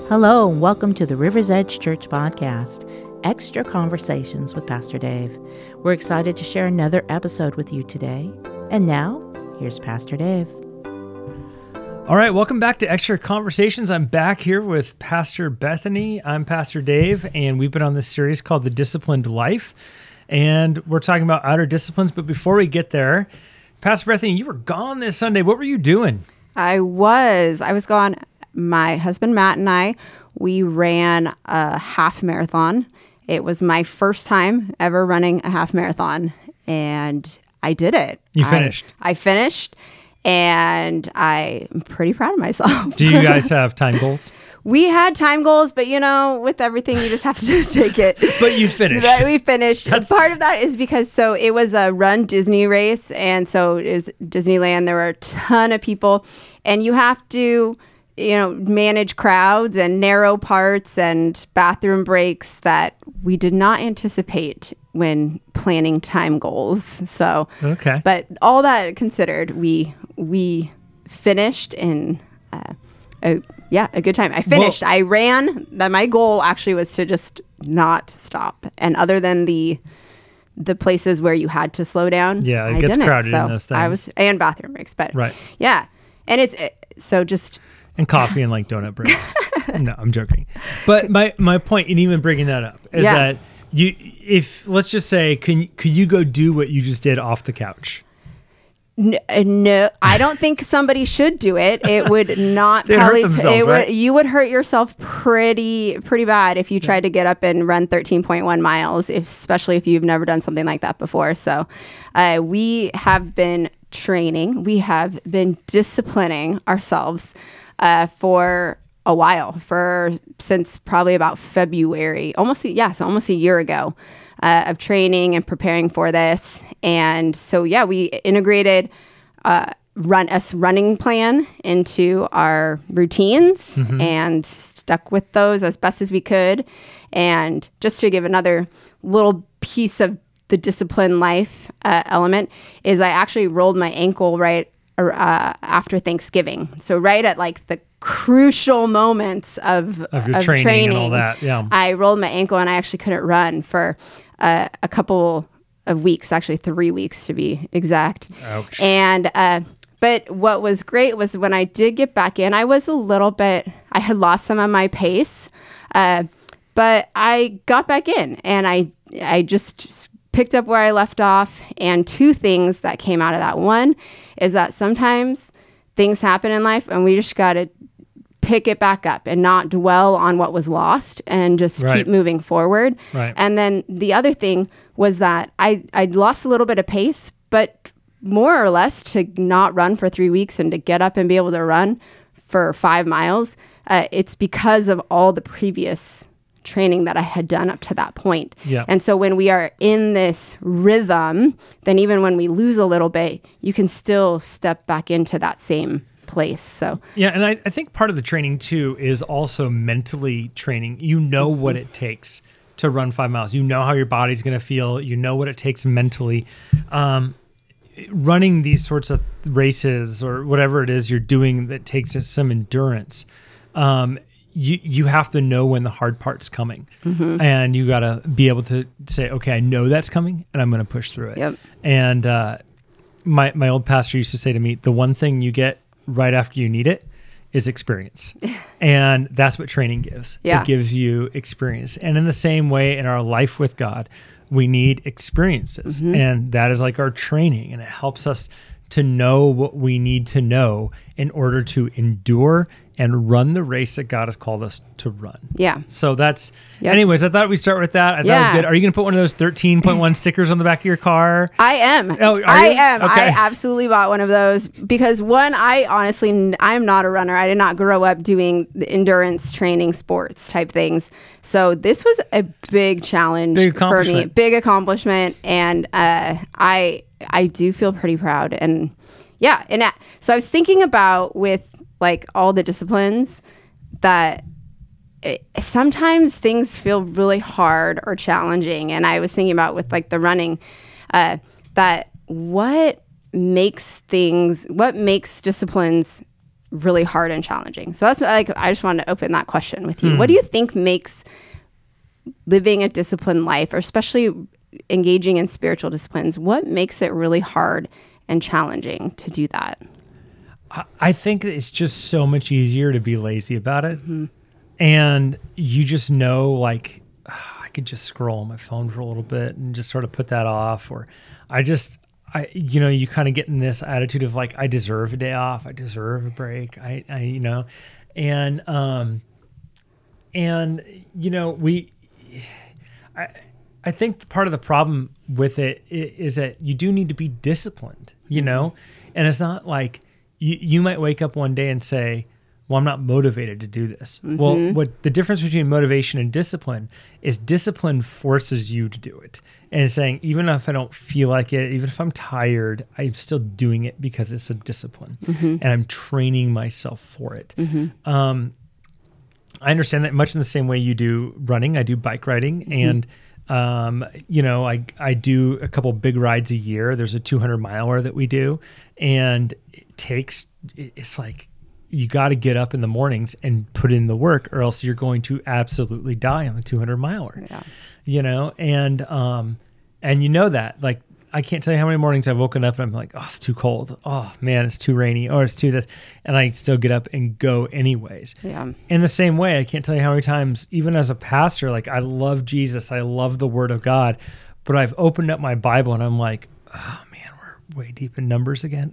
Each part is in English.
Hello, and welcome to the River's Edge Church Podcast, Extra Conversations with Pastor Dave. We're excited to share another episode with you today. And now, here's Pastor Dave. All right, welcome back to Extra Conversations. I'm back here with Pastor Bethany. I'm Pastor Dave, and we've been on this series called The Disciplined Life, and we're talking about outer disciplines. But before we get there, Pastor Bethany, you were gone this Sunday. What were you doing? I was gone. My husband, Matt, and I, we ran a half marathon. It was my first time ever running a half marathon, and I did it. You finished? I finished, and I'm pretty proud of myself. Do you guys have time goals? We had time goals, but with everything, you just have to take it. But you finished. But we finished. Part of that is because, it was a Run Disney race, and so it is Disneyland. There were a ton of people, and you have to manage crowds and narrow parts and bathroom breaks that we did not anticipate when planning time goals. So, okay. But all that considered, we finished in a good time. I finished. Well, I ran. My goal actually was to just not stop. And other than the places where you had to slow down, yeah, it I gets didn't. crowded So in those things. and bathroom breaks, but right. Yeah, and just. And coffee and donut breaks. No, I'm joking. But my point in even bringing that up is that let's just say, could you go do what you just did off the couch? No, I don't think somebody should do it. It would not They'd probably. hurt themselves, right? You would hurt yourself pretty bad if you tried to get up and run 13.1 miles, especially if you've never done something like that before. So, we have been training. We have been disciplining ourselves for a while, since probably about February, almost a year ago, of training and preparing for this. And so, we integrated running plan into our routines and stuck with those as best as we could. And just to give another little piece of the disciplined life element is I actually rolled my ankle right after Thanksgiving. So right at the crucial moments of your training and all that. Yeah. I rolled my ankle and I actually couldn't run for a couple of weeks, actually 3 weeks to be exact. Ouch. And, but what was great was when I did get back in, I was I had lost some of my pace, but I got back in and I just picked up where I left off. And two things that came out of that. One is that sometimes things happen in life and we just got to pick it back up and not dwell on what was lost and just keep moving forward. Right. And then the other thing was that I'd lost a little bit of pace, but more or less to not run for 3 weeks and to get up and be able to run for 5 miles, it's because of all the previous training that I had done up to that point. Yeah. And so when we are in this rhythm, then even when we lose a little bit, you can still step back into that same place. So yeah, and I think part of the training too is also mentally training. You know what it takes to run 5 miles. You know how your body's going to feel. You know what it takes mentally. Running these sorts of races or whatever it is you're doing that takes some endurance. You have to know when the hard part's coming, and you got to be able to say, okay, I know that's coming and I'm going to push through it. Yep. And my old pastor used to say to me, the one thing you get right after you need it is experience. And that's what training gives. Yeah. It gives you experience. And in the same way, in our life with God, we need experiences. And that is like our training. And it helps us to know what we need to know in order to endure and run the race that God has called us to run. Yeah. So that's, anyways, I thought we'd start with that. I thought it was good. Are you going to put one of those 13.1 stickers on the back of your car? I am. Oh, I am. Okay. I absolutely bought one of those because I'm not a runner. I did not grow up doing the endurance training sports type things. So this was a big challenge for me. Big accomplishment. And I do feel pretty proud. And so I was thinking about with all the disciplines that sometimes things feel really hard or challenging. And I was thinking about with the running, that what makes disciplines really hard and challenging. So that's like, I just wanted to open that question with you. What do you think makes living a disciplined life, or especially engaging in spiritual disciplines, what makes it really hard and challenging to do that? I think it's just so much easier to be lazy about it. And you just know, like, I could just scroll on my phone for a little bit and just sort of put that off. Or you kind of get in this attitude of like, I deserve a day off. I deserve a break. I think part of the problem with it is that you do need to be disciplined, and it's not like you might wake up one day and say, well, I'm not motivated to do this. Well, what the difference between motivation and discipline is, discipline forces you to do it. And it's saying, even if I don't feel like it, even if I'm tired, I'm still doing it because it's a discipline and I'm training myself for it. I understand that much in the same way you do running. I do bike riding and I do a couple big rides a year. There's a 200 miler that we do, and it's like, you got to get up in the mornings and put in the work, or else you're going to absolutely die on the 200 miler. And that, like, I can't tell you how many mornings I've woken up and I'm like, oh, it's too cold. Oh man, it's too rainy, or it's too this. And I still get up and go anyways. In the same way, I can't tell you how many times, even as a pastor, like, I love Jesus, I love the Word of God, but I've opened up my Bible and I'm like, oh man, we're way deep in Numbers again,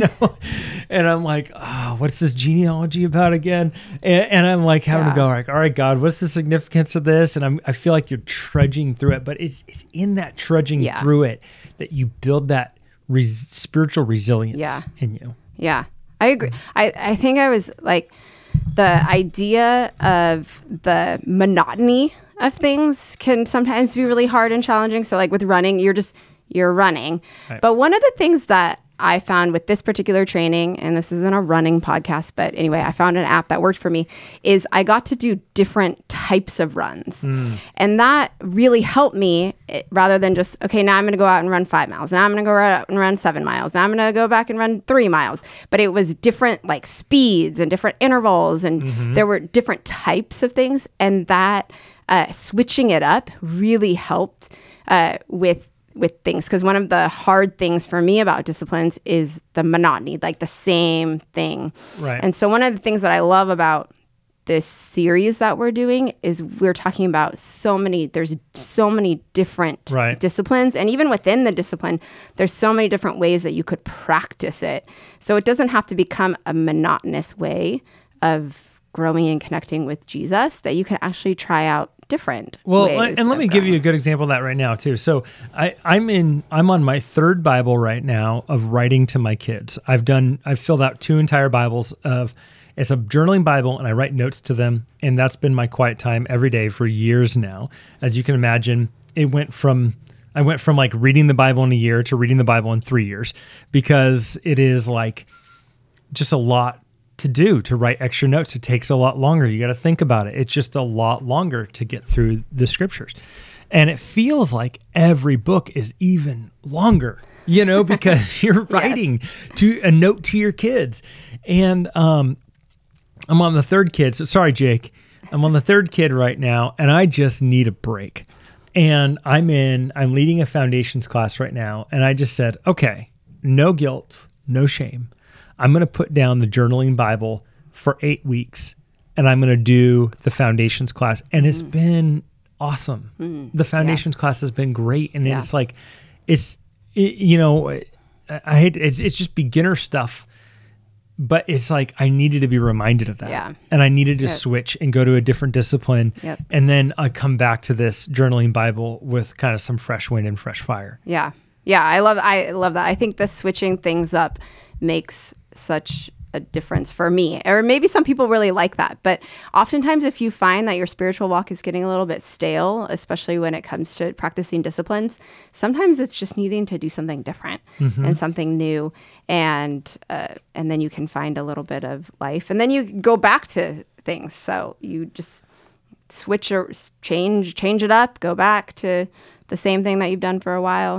and I'm like, oh, what's this genealogy about again? And I'm like having to go, like, all right, God, what's the significance of this? And I feel like you're trudging through it, but it's in that trudging through it that you build that spiritual resilience in you. Yeah, I agree. I think I was like, the idea of the monotony of things can sometimes be really hard and challenging. So like with running, you're running. Right. But one of the things that I found with this particular training, and this isn't a running podcast, but anyway, I found an app that worked for me, is I got to do different types of runs. And that really helped me, rather than just, okay, now I'm going to go out and run 5 miles. Now I'm going to go out and run 7 miles. Now I'm going to go back and run 3 miles. But it was different like speeds and different intervals. And there were different types of things. And that switching it up really helped with things, because one of the hard things for me about disciplines is the monotony, like the same thing. Right. And so one of the things that I love about this series that we're doing is we're talking about there's so many different disciplines, and even within the discipline, there's so many different ways that you could practice it. So it doesn't have to become a monotonous way of growing and connecting with Jesus, that you can actually try out different ways. And let me give you a good example of that right now too. So I'm on my 3rd Bible right now of writing to my kids. I've filled out 2 entire Bibles it's a journaling Bible, and I write notes to them, and that's been my quiet time every day for years now. As you can imagine, I went from like reading the Bible in a year to reading the Bible in 3 years, because it is like just a lot to do, to write extra notes. It takes a lot longer. You got to think about it. It's just a lot longer to get through the scriptures. And it feels like every book is even longer, because you're writing to a note to your kids. And I'm on the 3rd kid. So sorry, Jake, I'm on the 3rd kid right now, and I just need a break. And I'm leading a foundations class right now. And I just said, okay, no guilt, no shame. I'm going to put down the journaling Bible for 8 weeks, and I'm going to do the foundations class. And it's been awesome. The foundations class has been great. And it's like, it's just beginner stuff, but it's like, I needed to be reminded of that. Yeah. And I needed to switch and go to a different discipline. Yep. And then I come back to this journaling Bible with kind of some fresh wind and fresh fire. Yeah. Yeah. I love that. I think the switching things up makes such a difference for me, or maybe some people really like that. But oftentimes, if you find that your spiritual walk is getting a little bit stale, especially when it comes to practicing disciplines, sometimes it's just needing to do something different and something new, and then you can find a little bit of life, and then you go back to things. So you just switch or change it up, go back to the same thing that you've done for a while.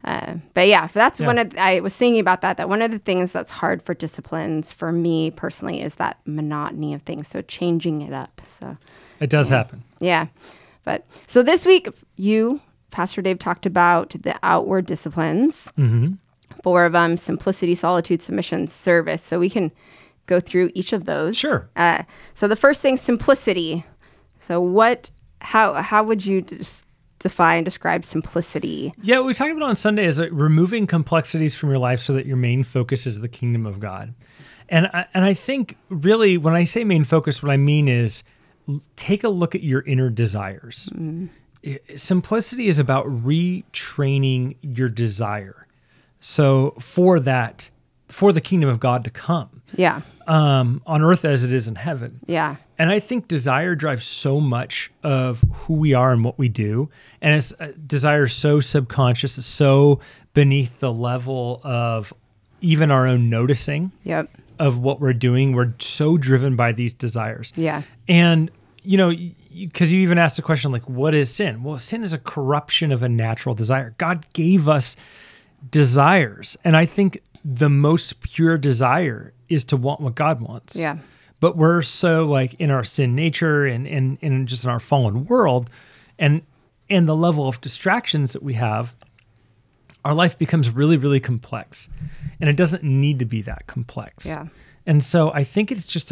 But yeah, that's I was thinking about that one of the things that's hard for disciplines for me personally is that monotony of things. So changing it up. So it does happen. Yeah. But so this week, Pastor Dave, talked about the outward disciplines, 4 of them: simplicity, solitude, submission, service. So we can go through each of those. Sure. So the first thing, simplicity. So how would you describe simplicity? Yeah, what we talked about on Sunday is removing complexities from your life so that your main focus is the kingdom of God. And I think really when I say main focus, what I mean is take a look at your inner desires. Simplicity is about retraining your desire. So for the kingdom of God to come. Yeah. On earth as it is in heaven. Yeah. And I think desire drives so much of who we are and what we do. And it's desire is so subconscious, it's so beneath the level of even our own noticing of what we're doing. We're so driven by these desires. Yeah. And, because you even asked the question, like, what is sin? Well, sin is a corruption of a natural desire. God gave us desires. And I think the most pure desire is to want what God wants. Yeah. But we're so like in our sin nature and just in our fallen world and the level of distractions that we have, our life becomes really, really complex. And it doesn't need to be that complex. Yeah. And so I think it's just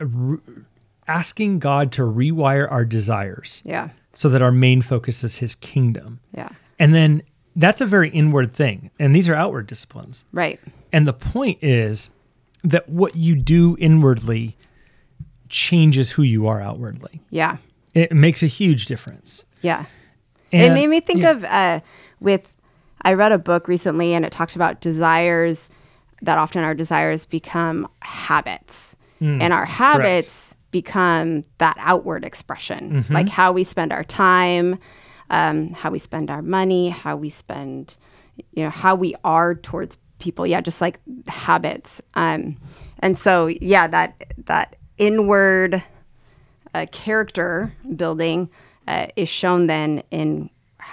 asking God to rewire our desires. Yeah. So that our main focus is his kingdom. Yeah. And then that's a very inward thing. And these are outward disciplines. Right. And the point is that what you do inwardly changes who you are outwardly. Yeah. It makes a huge difference. Yeah. And it made me think of I read a book recently and it talked about desires, that often our desires become habits. And our habits become that outward expression, like how we spend our time, how we spend our money, how we spend, how we are towards people. Yeah, just like habits. And so, that inward character building is shown then in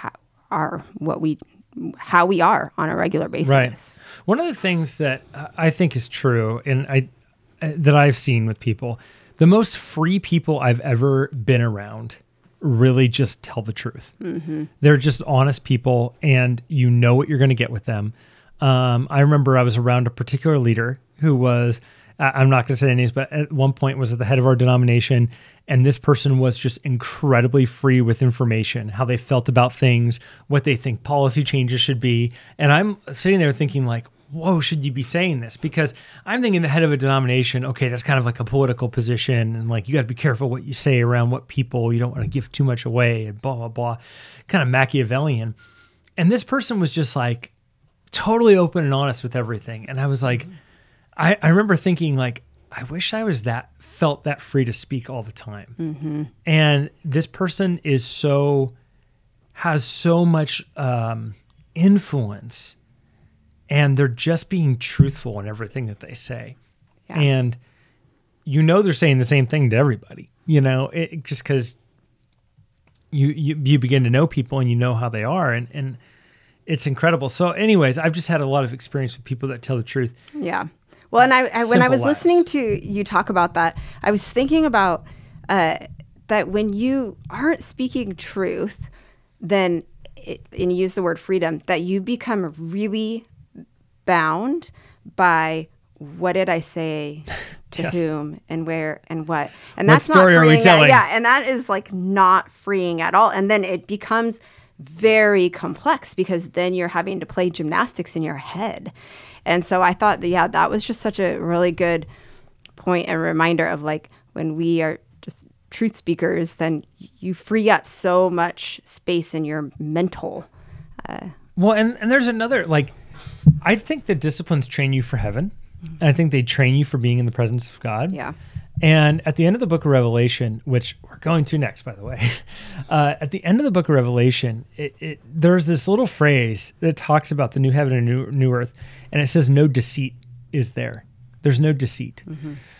how we are on a regular basis. Right. One of the things that I think is true, and that I've seen with people, the most free people I've ever been around really just tell the truth. They're just honest people, and you know what you're going to get with them. I remember I was around a particular leader who was, I'm not going to say any names, but at one point was at the head of our denomination, and this person was just incredibly free with information, how they felt about things, what they think policy changes should be. And I'm sitting there thinking like, whoa, should you be saying this? Because I'm thinking the head of a denomination, okay, that's kind of like a political position, and like you got to be careful what you say around what people, you don't want to give too much away, and blah, blah, blah, kind of Machiavellian. And this person was just like totally open and honest with everything. And I was like, I remember thinking like, I wish I was felt that free to speak all the time. And this person has so much influence, and they're just being truthful in everything that they say. Yeah. And they're saying the same thing to everybody, just because you begin to know people and you know how they are, and it's incredible. So anyways, I've just had a lot of experience with people that tell the truth. Yeah. Well, and I when I was listening to you talk about that, I was thinking about that when you aren't speaking truth, then, and you use the word freedom, that you become really bound by what did I say to yes. whom and where and what. And that's not freeing. And that is like not freeing at all. And then it becomes very complex because then you're having to play gymnastics in your head. And so I thought that was just such a really good point and reminder of like when we are just truth speakers, then you free up so much space in your mental. Well, and there's another, like, I think the disciplines train you for heaven. And I think they train you for being in the presence of God. Yeah. And at the end of the book of Revelation, which we're going to next, by the way, at the end of the book of Revelation, there's this little phrase that talks about the new heaven and new earth. And it says, no deceit is there. There's no deceit.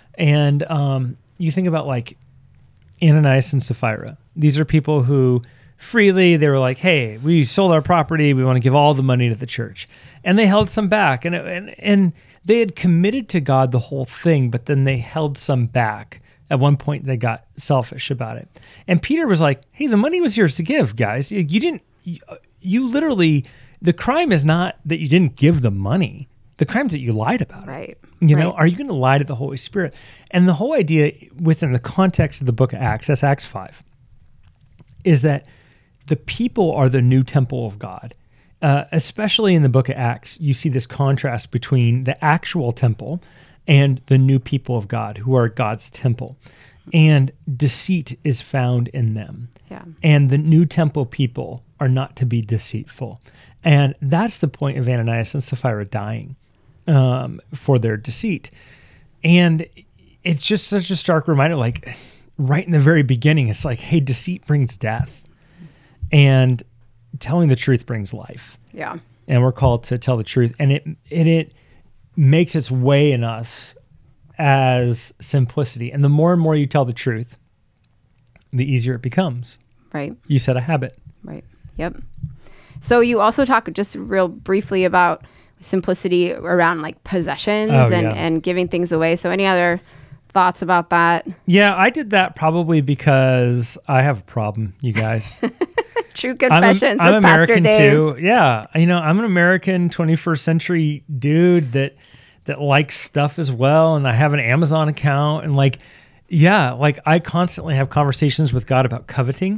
And you think about like Ananias and Sapphira. These are people who freely. They were like, hey, we sold our property. We want to give all the money to the church. And they held some back. And they had committed to God the whole thing, but then they held some back. At one point, they got selfish about it. And Peter was like, hey, the money was yours to give, guys. You literally, the crime is not that you didn't give the money. The crime is that you lied about it. You know, are you going to lie to the Holy Spirit? And the whole idea within the context of the book of Acts, that's Acts 5, is that the people are the new temple of God. Especially in the book of Acts, you see this contrast between the actual temple and the new people of God who are God's temple. And deceit is found in them. Yeah. And the new temple people are not to be deceitful. And that's the point of Ananias and Sapphira dying for their deceit. And it's just such a stark reminder, like right in the very beginning, it's like, hey, deceit brings death. And telling the truth brings life. Yeah. And we're called to tell the truth. And it makes its way in us as simplicity. And the more and more you tell the truth, the easier it becomes. Right. You set a habit. Right. Yep. So you also talk just real briefly about simplicity around like possessions and giving things away. So any other thoughts about that? Yeah, I did that probably because I have a problem, you guys. True confessions. I'm with American Pastor Dave. too. Yeah. You know, I'm an American 21st century dude that likes stuff as well. And I have an Amazon account and like I constantly have conversations with God about coveting.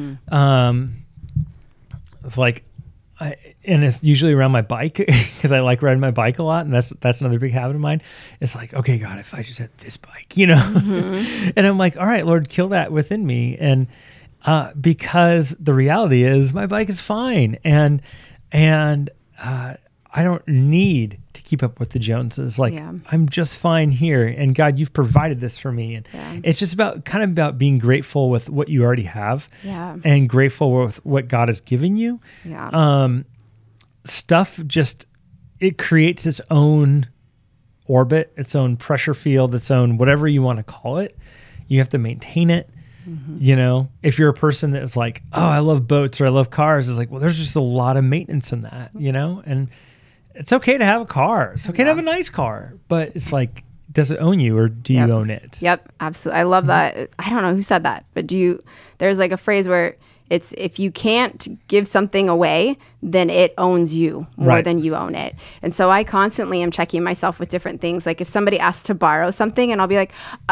It's like, and it's usually around my bike because I like riding my bike a lot. And that's another big habit of mine. It's like, okay, God, if I just had this bike, you know, and I'm like, all right, Lord, kill that within me. And, because the reality is my bike is fine. And I don't need to keep up with the Joneses. Like I'm just fine here. And God, you've provided this for me. And it's just about being grateful with what you already have and grateful with what God has given you. Stuff just, it creates its own orbit, its own pressure field, its own, whatever you want to call it. You have to maintain it. You know, if you're a person that is like, oh, I love boats or I love cars, it's like, well, there's just a lot of maintenance in that, you know, and it's okay to have a car. It's okay to have a nice car, but it's like, does it own you or do you own it? Yep. Absolutely. I love that. I don't know who said that, but there's like a phrase where it's, if you can't give something away, then it owns you more than you own it. And so I constantly am checking myself with different things. Like if somebody asks to borrow something and I'll be like,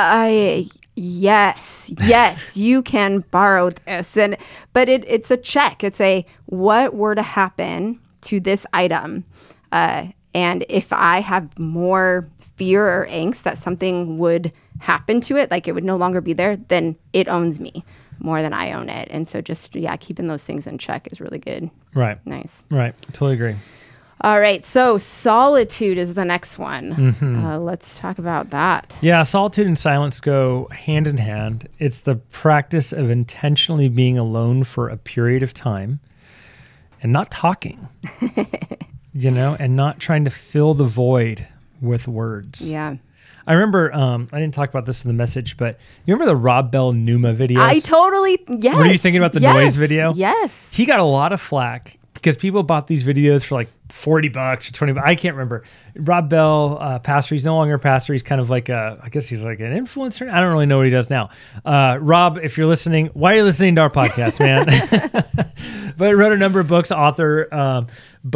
yes, you can borrow this. But it's a check. It's what were to happen to this item? And if I have more fear or angst that something would happen to it, like it would no longer be there, then it owns me more than I own it. And so just, keeping those things in check is really good. Right. Nice. Right. Totally agree. All right. So solitude is the next one. Let's talk about that. Yeah. Solitude and silence go hand in hand. It's the practice of intentionally being alone for a period of time and not talking, you know, and not trying to fill the void with words. Yeah. I remember, I didn't talk about this in the message, but you remember the Rob Bell Numa videos? Yes. Were you thinking about the noise video? Yes. He got a lot of flack because people bought these videos for like $40 or $20. I can't remember. Rob Bell, pastor, he's no longer a pastor. He's kind of like I guess he's like an influencer. I don't really know what he does now. Rob, if you're listening, why are you listening to our podcast, man? But he wrote a number of books, author,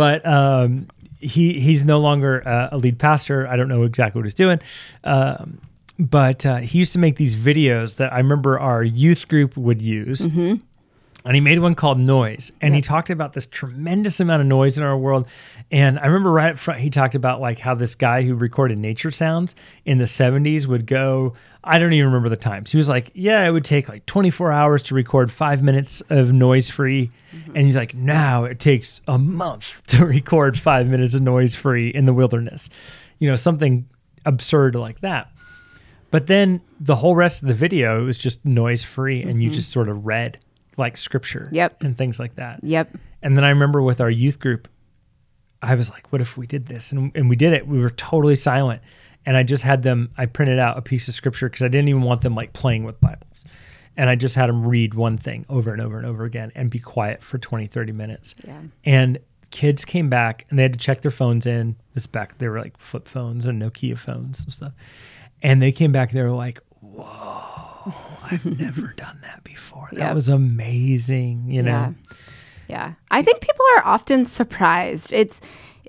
He's no longer a lead pastor. I don't know exactly what he's doing. But he used to make these videos that I remember our youth group would use. And he made one called Noise. And he talked about this tremendous amount of noise in our world. And I remember right up front, he talked about like how this guy who recorded nature sounds in the 70s would go, I don't even remember the times. He was like, it would take like 24 hours to record 5 minutes of noise-free. And he's like, now it takes a month to record 5 minutes of noise-free in the wilderness. You know, something absurd like that. But then the whole rest of the video was just noise-free and you just sort of read like scripture and things like that. And then I remember with our youth group, I was like, what if we did this? And we did it. We were totally silent. And I just had them, I printed out a piece of scripture because I didn't even want them like playing with Bibles. And I just had them read one thing over and over and over again and be quiet for 20, 30 minutes. Yeah. And kids came back and they had to check their phones in. They were like flip phones and Nokia phones and stuff. And they came back, they were like, whoa, I've never done that before. That was amazing, you know? Yeah. I think people are often surprised. It's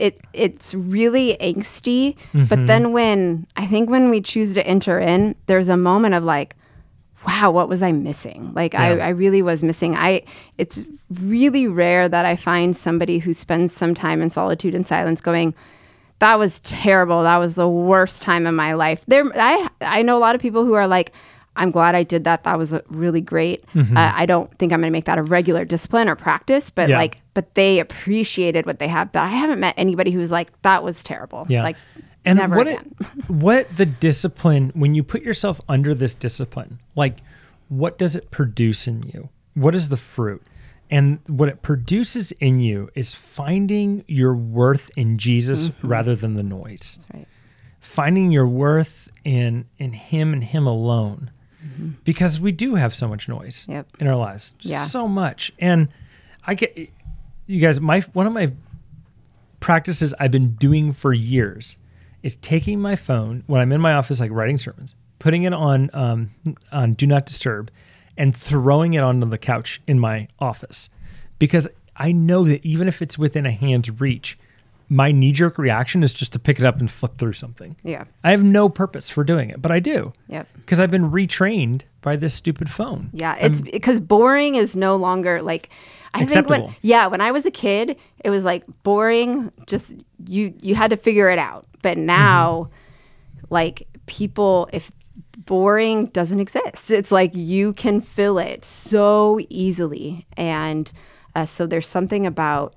really angsty, but then when we choose to enter in, there's a moment of like, wow, what was I missing? Like I really was missing. It's really rare that I find somebody who spends some time in solitude and silence going, that was terrible. That was the worst time of my life. I know a lot of people who are like, I'm glad I did that. That was really great. I don't think I'm going to make that a regular discipline or practice, but but they appreciated what they have. But I haven't met anybody who's like, that was terrible. Yeah. Like, and never again. What the discipline, when you put yourself under this discipline, like what does it produce in you? What is the fruit? And what it produces in you is finding your worth in Jesus rather than the noise. That's right. Finding your worth in him and him alone. Because we do have so much noise in our lives. So much. And I get, you guys, one of my practices I've been doing for years is taking my phone when I'm in my office, like writing sermons, putting it on Do Not Disturb, and throwing it onto the couch in my office. Because I know that even if it's within a hand's reach, my knee-jerk reaction is just to pick it up and flip through something. Yeah. I have no purpose for doing it, but I do. Yep. Because I've been retrained by this stupid phone. Yeah, it's because boring is no longer like... acceptable. When I was a kid, it was like boring, just you had to figure it out. But now, like people, if boring doesn't exist, it's like you can fill it so easily. And so there's something about,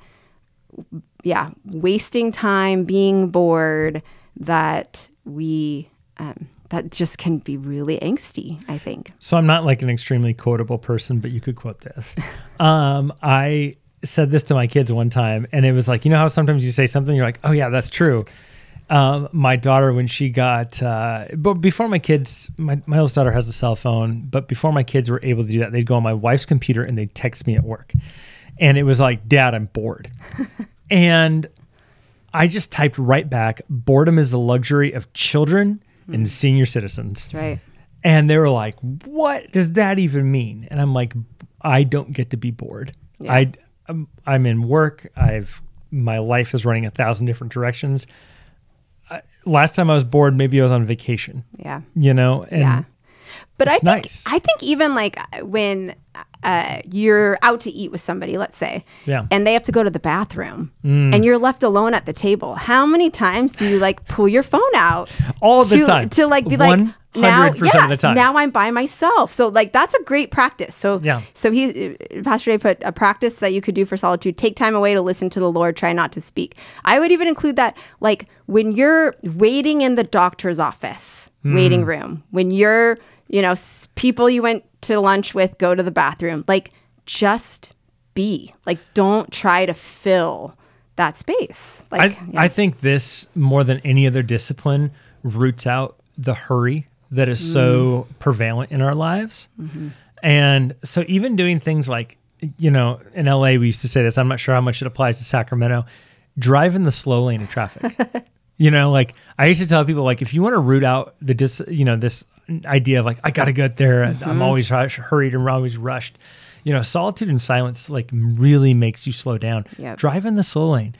wasting time, being bored that that just can be really angsty, I think. So I'm not like an extremely quotable person, but you could quote this. I said this to my kids one time, and it was like, you know how sometimes you say something, you're like, oh yeah, that's true. My daughter, when she got, but before my kids, my oldest daughter has a cell phone, but before my kids were able to do that, they'd go on my wife's computer and they'd text me at work. And it was like, Dad, I'm bored. And I just typed right back, boredom is the luxury of children and senior citizens. That's right. And they were like, what does that even mean? And I'm like, I don't get to be bored. Yeah. I'm in work. My life is running 1,000 different directions. Last time I was bored, maybe I was on vacation. Yeah. You know? And but it's nice. I think even like when you're out to eat with somebody, let's say, and they have to go to the bathroom and you're left alone at the table. How many times do you like pull your phone out? All the time. To like be like, 100% of the time. Now I'm by myself. So like that's a great practice. So Pastor Dave put a practice that you could do for solitude. Take time away to listen to the Lord. Try not to speak. I would even include that like when you're waiting in the doctor's office, waiting room, when you're, people you went to lunch with go to the bathroom, like just be. Like don't try to fill that space. Like I think this more than any other discipline roots out the hurry that is so prevalent in our lives. And so even doing things like, in LA, we used to say this, I'm not sure how much it applies to Sacramento, drive in the slow lane of traffic. Like I used to tell people, like, if you want to root out this idea of like, I got to get there, I'm always hurried and always rushed, solitude and silence like really makes you slow down. Yep. Drive in the slow lane.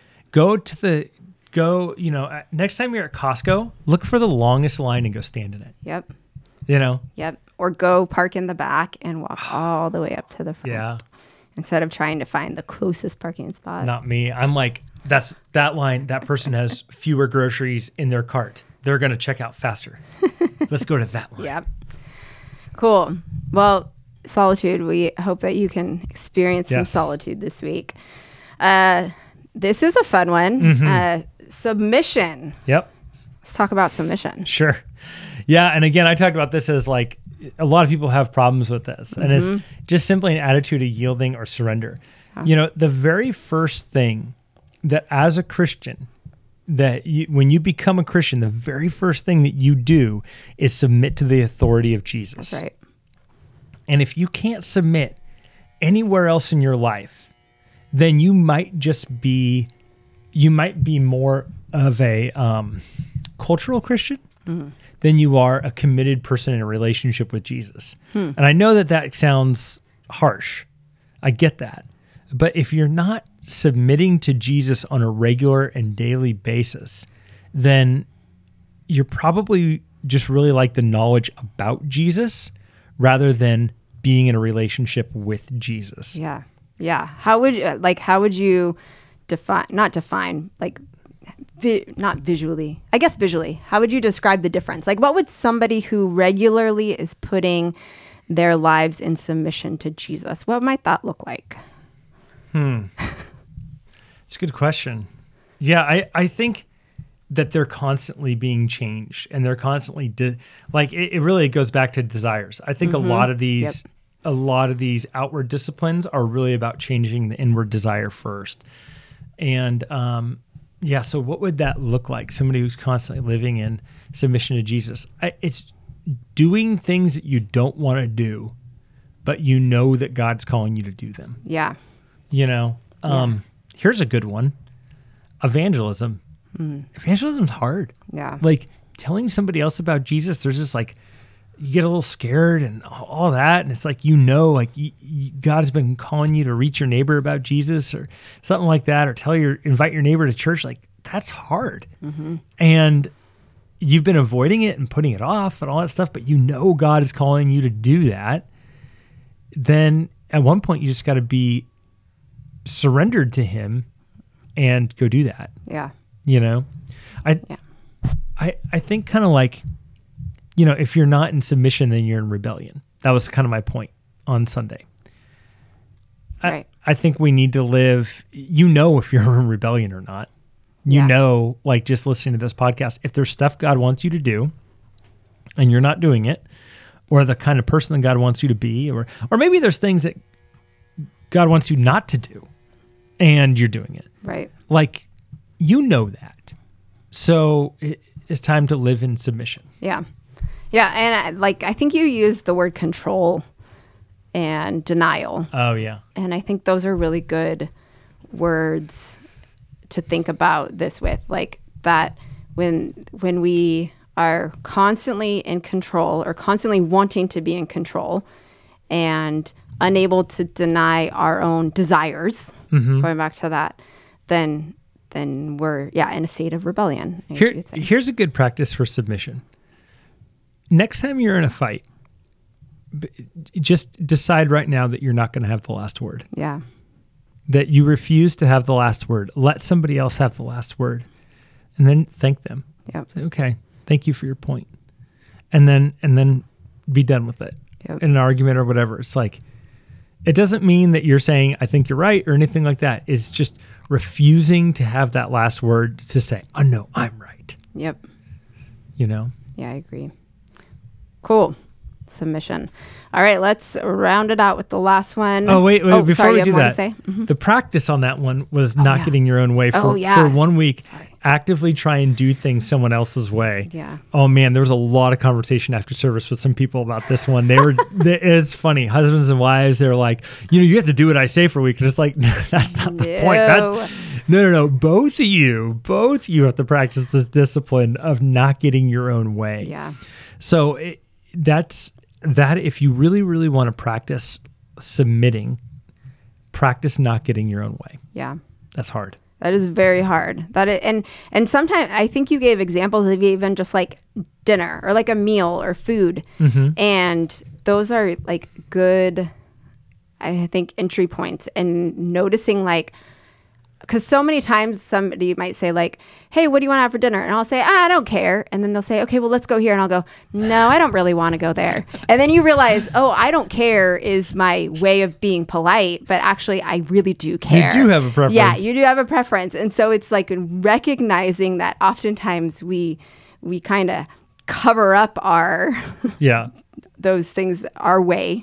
Next time you're at Costco, look for the longest line and go stand in it. Yep. Yep. Or go park in the back and walk all the way up to the front. Yeah. Instead of trying to find the closest parking spot. Not me. I'm like, that line, that person has fewer groceries in their cart. They're going to check out faster. Let's go to that line. Yep. Cool. Well, solitude, we hope that you can experience some solitude this week. This is a fun one. Submission. Yep. Let's talk about submission. Sure. Yeah. And again, I talked about this as like, a lot of people have problems with this. And it's just simply an attitude of yielding or surrender. The very first thing that as a Christian, when you become a Christian, the very first thing that you do is submit to the authority of Jesus. That's right. And if you can't submit anywhere else in your life, then you might be more of a cultural Christian than you are a committed person in a relationship with Jesus. And I know that sounds harsh. I get that. But if you're not submitting to Jesus on a regular and daily basis, then you're probably just really like the knowledge about Jesus rather than being in a relationship with Jesus. Yeah. Yeah. How would you not visually, I guess visually, how would you describe the difference? Like, what would somebody who regularly is putting their lives in submission to Jesus, what might that look like? It's a good question. Yeah, I think that they're constantly being changed, and they're constantly it really goes back to desires. I think a lot of these outward disciplines are really about changing the inward desire first. And so what would that look like? Somebody who's constantly living in submission to Jesus. It's doing things that you don't want to do, but you know that God's calling you to do them. Yeah. Here's a good one. Evangelism. Evangelism's hard. Yeah. Like telling somebody else about Jesus, there's just like, you get a little scared and all that. And it's like, God has been calling you to reach your neighbor about Jesus or something like that, or invite your neighbor to church. Like, that's hard. And you've been avoiding it and putting it off and all that stuff, but God is calling you to do that. Then at one point you just got to be surrendered to him and go do that. Yeah. I think kind of like, if you're not in submission, then you're in rebellion. That was kind of my point on Sunday. Right. I think we need to live, if you're in rebellion or not. Like just listening to this podcast, if there's stuff God wants you to do and you're not doing it, or the kind of person that God wants you to be, or maybe there's things that God wants you not to do and you're doing it. Right. Like, that. So it's time to live in submission. Yeah. Yeah. And I think you used the word control and denial. Oh, yeah. And I think those are really good words to think about this with, like that when we are constantly in control or constantly wanting to be in control and unable to deny our own desires, going back to that, then we're in a state of rebellion. Here's a good practice for submission. Next time you're in a fight, just decide right now that you're not going to have the last word. Yeah. That you refuse to have the last word. Let somebody else have the last word, and then thank them. Yep. Say, okay, thank you for your point, and then be done with it. Yep. In an argument or whatever. It's like, it doesn't mean that you're saying I think you're right or anything like that. It's just refusing to have that last word to say, oh no, I'm right. Yep. Yeah, I agree. Cool. Submission. All right, let's round it out with the last one. Oh, wait, before we do that, Mm-hmm. the practice on that one was not getting your own way for 1 week. Sorry. Actively try and do things someone else's way. Yeah. Oh man, there was a lot of conversation after service with some people about this one. They were, it's funny. Husbands and wives, they're like, you have to do what I say for a week. And it's like, no, that's not the point. That's no. Both of you have to practice this discipline of not getting your own way. Yeah. So that's that. If you really, really want to practice submitting, practice not getting your own way. Yeah. That's hard. That is very hard. And sometimes I think you gave examples of even just like dinner or like a meal or food. Mm-hmm. And those are like good, I think, entry points, and noticing like, because so many times somebody might say like, hey, what do you want to have for dinner? And I'll say, I don't care. And then they'll say, okay, well, let's go here. And I'll go, no, I don't really want to go there. And then you realize, oh, I don't care is my way of being polite, but actually I really do care. You do have a preference. Yeah, you do have a preference. And so it's like recognizing that oftentimes we kind of cover up our, those things, our way,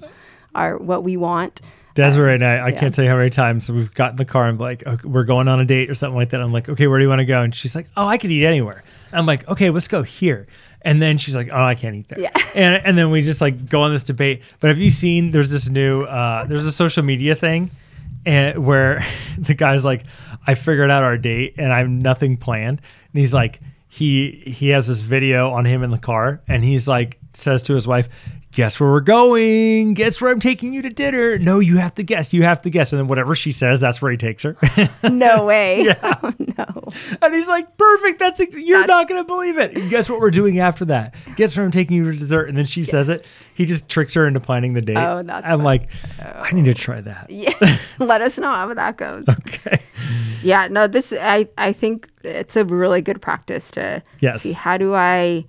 what we want. Desiree and I can't tell you how many times we've gotten in the car and like, okay, we're going on a date or something like that. I'm like, okay, where do you want to go? And she's like, oh, I could eat anywhere. I'm like, okay, let's go here. And then she's like, oh, I can't eat there. Yeah. And then we just like go on this debate. But have you seen, there's this new, there's a social media thing where the guy's like, I figured out our date and I have nothing planned. And he's like, he has this video on him in the car and he's like, says to his wife, guess where we're going? Guess where I'm taking you to dinner? No, you have to guess. You have to guess. And then whatever she says, that's where he takes her. No way. Yeah. Oh, no. And he's like, perfect. You're not going to believe it. And guess what we're doing after that? Guess where I'm taking you to dessert? And then she says it. He just tricks her into planning the date. Oh, that's I'm fun. like, I need to try that. Yeah. Let us know how that goes. Okay. Yeah, no, I think it's a really good practice to see how do I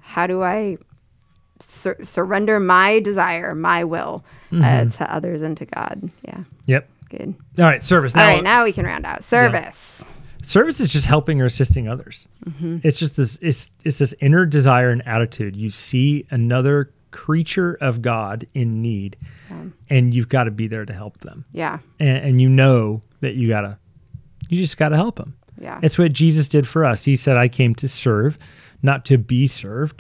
surrender my desire, my will to others and to God. Yeah. Yep. Good. All right, service. All right, now we can round out service. Yeah. Service is just helping or assisting others. Mm-hmm. It's just this. It's this inner desire and attitude. You see another creature of God in need, and you've got to be there to help them. Yeah. And you know that you just got to help them. Yeah. It's what Jesus did for us. He said, "I came to serve, not to be served."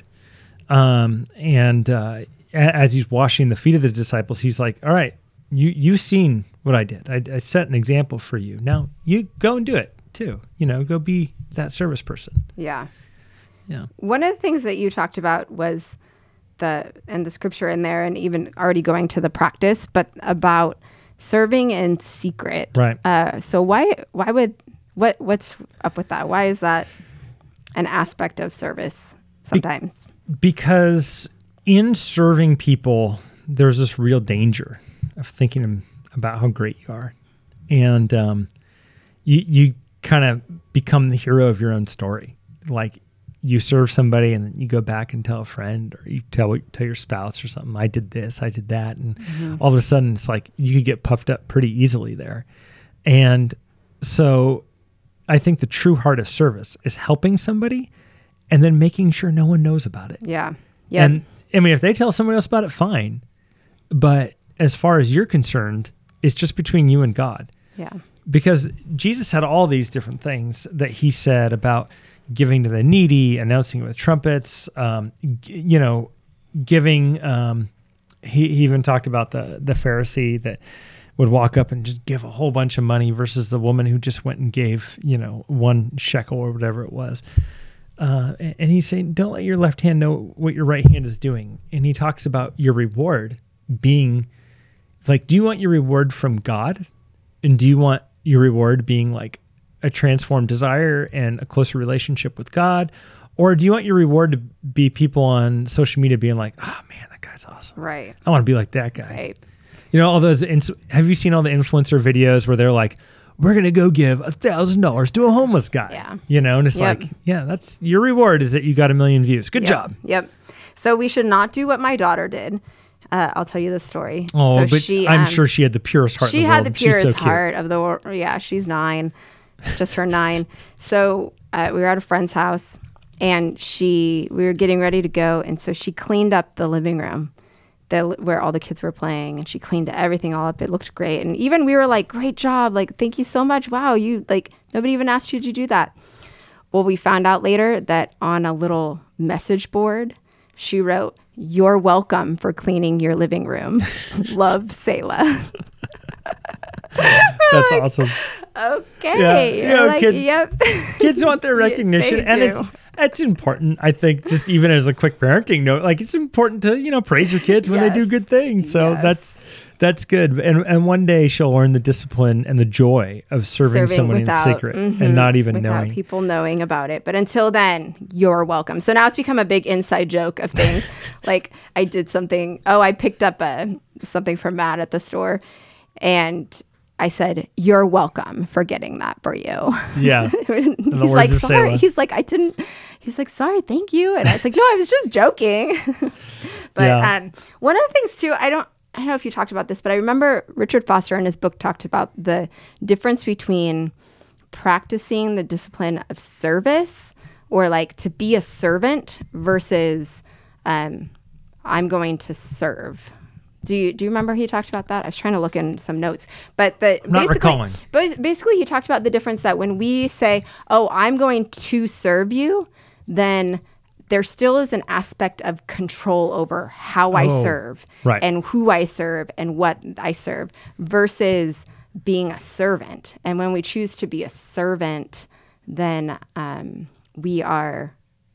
As he's washing the feet of the disciples, he's like, all right, you've seen what I did. I set an example for you. Now you go and do it too. Go be that service person. Yeah. Yeah. One of the things that you talked about was the scripture in there, and even already going to the practice, but about serving in secret. Right. So what's up with that? Why is that an aspect of service sometimes? Because in serving people, there's this real danger of thinking about how great you are. And you kind of become the hero of your own story. Like you serve somebody and then you go back and tell a friend, or you tell your spouse or something, I did this, I did that. And all of a sudden it's like you could get puffed up pretty easily there. And so I think the true heart of service is helping somebody and then making sure no one knows about it. Yeah. Yeah. And I mean, if they tell someone else about it, fine. But as far as you're concerned, it's just between you and God. Yeah. Because Jesus had all these different things that he said about giving to the needy, announcing it with trumpets, giving. He even talked about the Pharisee that would walk up and just give a whole bunch of money versus the woman who just went and gave, 1 shekel or whatever it was. And he's saying, don't let your left hand know what your right hand is doing. And he talks about your reward being like, do you want your reward from God? And do you want your reward being like a transformed desire and a closer relationship with God? Or do you want your reward to be people on social media being like, oh man, that guy's awesome. Right. I want to be like that guy. Right. All those, have you seen all the influencer videos where they're like, we're going to go give $1,000 to a homeless guy. Yeah. And it's like, yeah, that's your reward is that you got 1 million views. Good job. Yep. So we should not do what my daughter did. I'll tell you the story. Oh, so but I'm sure she had the purest heart in the world. She had the purest heart of the world. Yeah, she's 9. Just turned 9. So we were at a friend's house and we were getting ready to go. And so she cleaned up the living room where all the kids were playing, and she cleaned everything all up. It looked great. And even we were like, great job. Like, thank you so much. Wow. Nobody even asked you to do that. Well, we found out later that on a little message board, she wrote, "You're welcome for cleaning your living room. Love, Selah." That's awesome. Okay. Yeah. Kids want their recognition. And it's important, I think, just even as a quick parenting note, like it's important to, praise your kids when they do good things. So that's good. And one day she'll learn the discipline and the joy of serving someone in secret and not even knowing. Without people knowing about it. But until then, you're welcome. So now it's become a big inside joke of things. Like I did something. I picked up something from Matt at the store, and I said, "You're welcome for getting that for you." Yeah. He's like, "Sorry." He's like, "I didn't." He's like, "Sorry, thank you." And I was like, "No, I was just joking." But one of the things too, I don't know if you talked about this, but I remember Richard Foster in his book talked about the difference between practicing the discipline of service, or like to be a servant, versus I'm going to serve. Do you remember he talked about that? I was trying to look in some notes, but not recalling. But basically, he talked about the difference that when we say, "Oh, I'm going to serve you," then there still is an aspect of control over how I serve and who I serve and what I serve versus being a servant. And when we choose to be a servant, then we are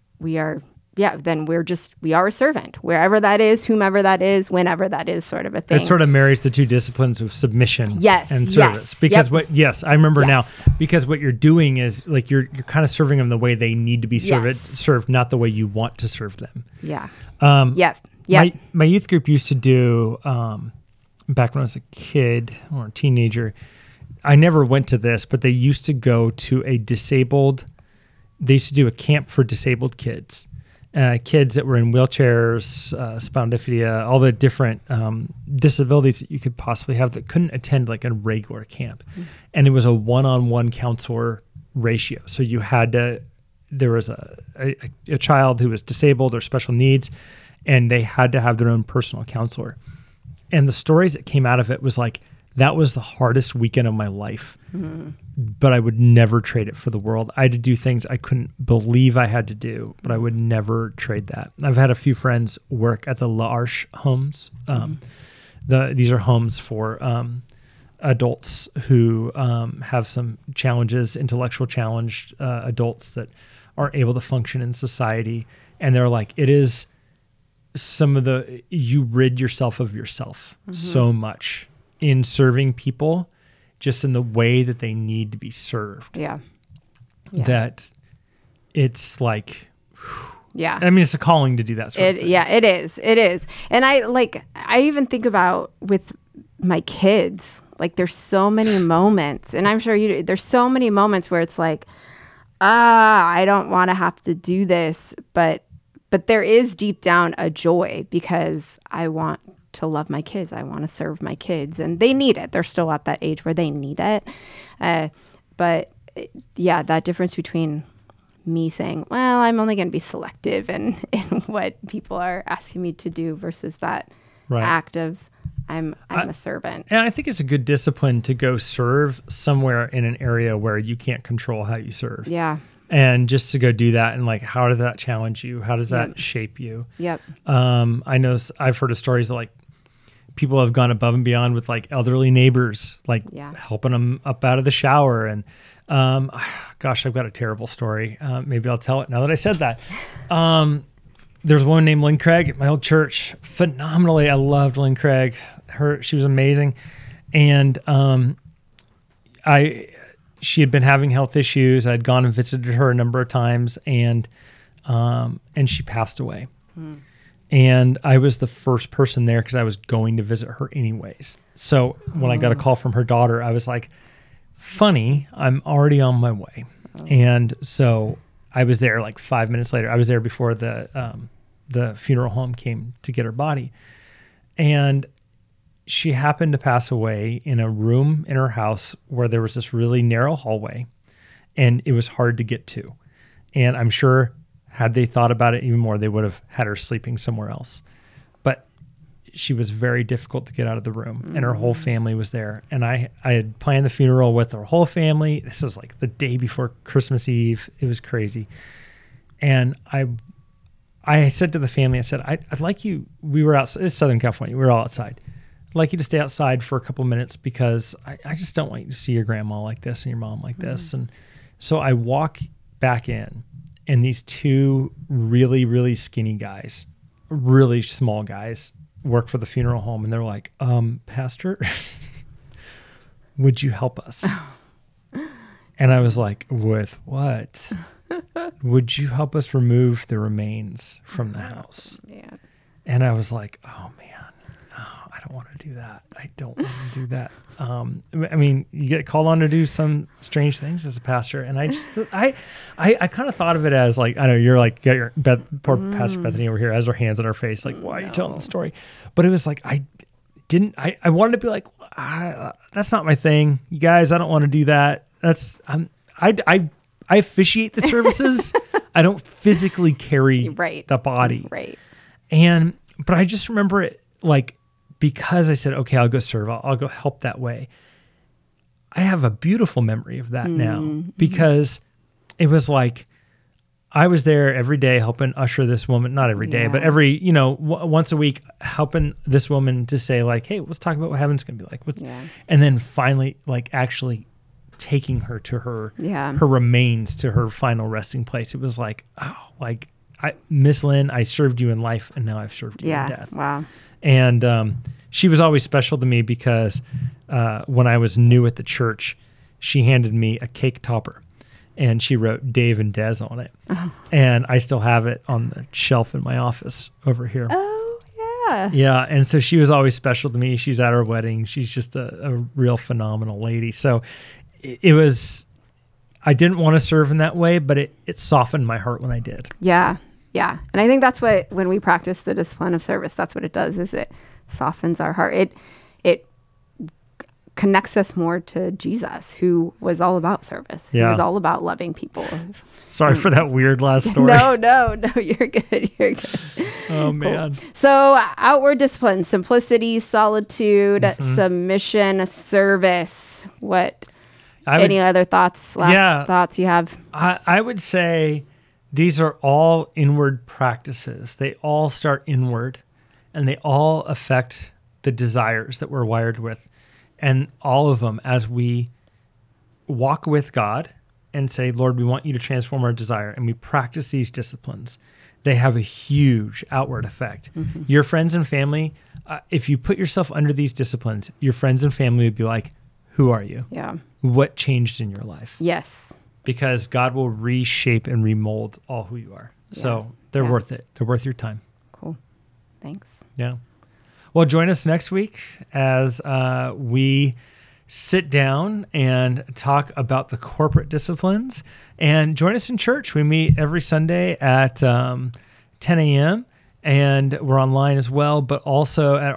a servant, wherever that is, whomever that is, whenever that is, sort of a thing. It sort of marries the two disciplines of submission and service. Yes, because I remember now, because what you're doing is like you're kind of serving them the way they need to be served, not the way you want to serve them. Yeah. My youth group used to do, back when I was a kid or a teenager, I never went to this, but they used to go to they used to do a camp for disabled kids. Kids that were in wheelchairs, spinal bifida, all the different disabilities that you could possibly have that couldn't attend like a regular camp. Mm-hmm. And it was a one-on-one counselor ratio. So there was a child who was disabled or special needs, and they had to have their own personal counselor. And the stories that came out of it was like, that was the hardest weekend of my life, but I would never trade it for the world. I had to do things I couldn't believe I had to do, but I would never trade that. I've had a few friends work at the L'Arche homes. These are homes for adults who have some challenges, intellectual challenged adults that aren't able to function in society. And they're like, it is you rid yourself of yourself so much in serving people, just in the way that they need to be served. Yeah. That it's like, yeah. I mean, it's a calling to do that sort of thing. Yeah, it is. It is. And I even think about with my kids, like there's so many moments, and I'm sure there's so many moments where it's like, I don't want to have to do this, but there is deep down a joy because I want to love my kids. I want to serve my kids, and they need it. They're still at that age where they need it. But yeah, that difference between me saying, well, I'm only going to be selective in what people are asking me to do versus that act of I'm a servant. And I think it's a good discipline to go serve somewhere in an area where you can't control how you serve. Yeah. And just to go do that, and like, how does that challenge you? How does that shape you? Yep. I know I've heard of stories of like people have gone above and beyond with like elderly neighbors, like helping them up out of the shower. And gosh, I've got a terrible story. Maybe I'll tell it now that I said that. There's one named Lynn Craig at my old church. Phenomenally, I loved Lynn Craig. She was amazing, and she had been having health issues. I'd gone and visited her a number of times, and she passed away. And I was the first person there because I was going to visit her anyways. So when I got a call from her daughter, I was like, funny, I'm already on my way. And so I was there like 5 minutes later. I was there before the funeral home came to get her body. And she happened to pass away in a room in her house where there was this really narrow hallway, and it was hard to get to. And I'm sure had they thought about it even more, they would have had her sleeping somewhere else. But she was very difficult to get out of the room, and her whole family was there. And I had planned the funeral with her whole family. This was like the day before Christmas Eve. It was crazy. And I said to the family, I said, I'd like you, we were outside, it's Southern California, we were all outside. I'd like you to stay outside for a couple minutes because I just don't want you to see your grandma like this and your mom like this. And so I walk back in, and these two really, really skinny guys, really small guys, work for the funeral home. And they're like, Pastor, would you help us? And I was like, with what? Would you help us remove the remains from the house? Yeah. And I was like, oh man, I don't want to do that. I don't want to do that. I mean, you get called on to do some strange things as a pastor. And I just, I kind of thought of it as like, I know you're like, got your poor Pastor Bethany over here has her hands on her face. Like, why are you telling the story? But it was like, I wanted to be like, that's not my thing. You guys, I don't want to do that. I officiate the services. I don't physically carry the body. Right. But I just remember it like because I said, okay, I'll go serve, I'll go help that way. I have a beautiful memory of that now, because it was like I was there every day helping usher this woman, not every day, but every, once a week, helping this woman to say like, hey, let's talk about what heaven's going to be like. And then finally, like actually taking her to her remains, to her final resting place. It was like, Miss Lynn, I served you in life, and now I've served you in death. Wow. And she was always special to me because when I was new at the church, she handed me a cake topper, and she wrote Dave and Des on it. Oh. And I still have it on the shelf in my office over here. Oh, yeah. Yeah, and so she was always special to me. She's at our wedding. She's just a real phenomenal lady. So it was, I didn't want to serve in that way, but it softened my heart when I did. Yeah. Yeah. And I think that's what, when we practice the discipline of service, that's what it does, is it softens our heart. It connects us more to Jesus, who was all about service. Yeah. He was all about loving people. Sorry for that weird last story. No, you're good. You're good. Oh, man. Cool. So outward discipline, simplicity, solitude, submission, service. Any other thoughts, thoughts you have? I would say these are all inward practices. They all start inward, and they all affect the desires that we're wired with. And all of them, as we walk with God and say, Lord, we want you to transform our desire, and we practice these disciplines, they have a huge outward effect. Mm-hmm. Your friends and family, if you put yourself under these disciplines, your friends and family would be like, who are you? Yeah. What changed in your life? Yes. Because God will reshape and remold all who you are. Yeah. So they're worth it. They're worth your time. Cool. Thanks. Yeah. Well, join us next week as we sit down and talk about the corporate disciplines. And join us in church. We meet every Sunday at 10 a.m. And we're online as well, but also at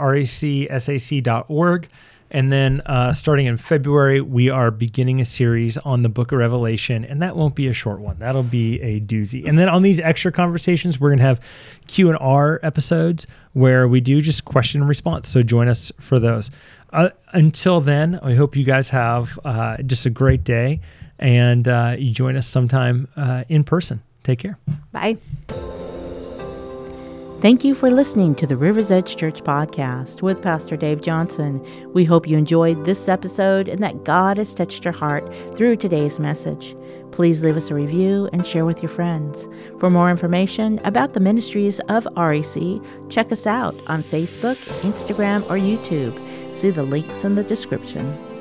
recsac.org. And then starting in February, we are beginning a series on the book of Revelation, and that won't be a short one. That'll be a doozy. And then on these extra conversations, we're going to have Q&R episodes where we do just question and response. So join us for those. Until then, I hope you guys have just a great day, and you join us sometime in person. Take care. Bye. Thank you for listening to the River's Edge Church podcast with Pastor Dave Johnson. We hope you enjoyed this episode and that God has touched your heart through today's message. Please leave us a review and share with your friends. For more information about the ministries of REC, check us out on Facebook, Instagram, or YouTube. See the links in the description.